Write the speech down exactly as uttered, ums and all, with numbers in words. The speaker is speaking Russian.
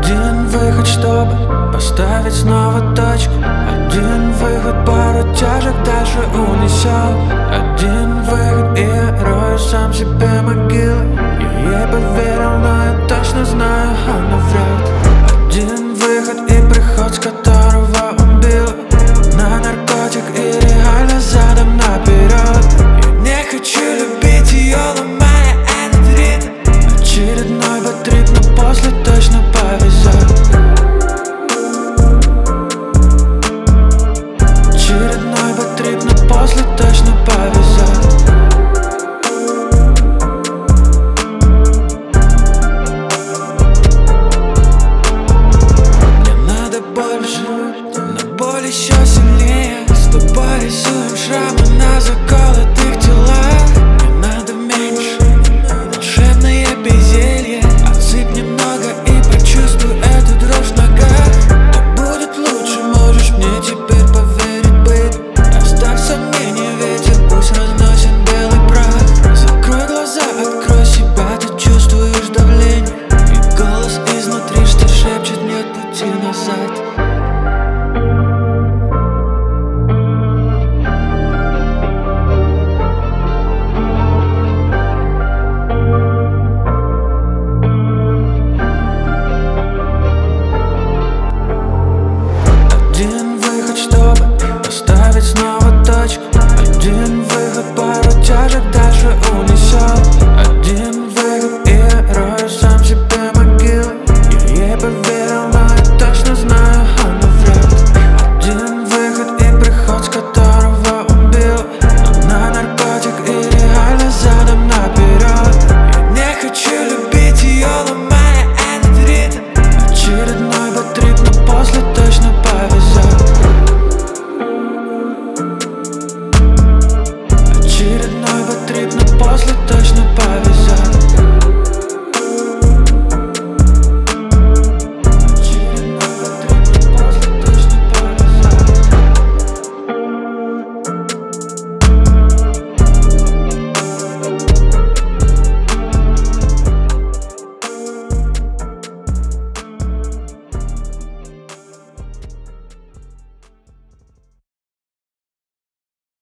Один выход, чтобы поставить снова точку. Один выход, пару тяжек дальше унесет. Один выход, и я рою сам себе могилы. Я ей поверил, но я точно знаю, она врет.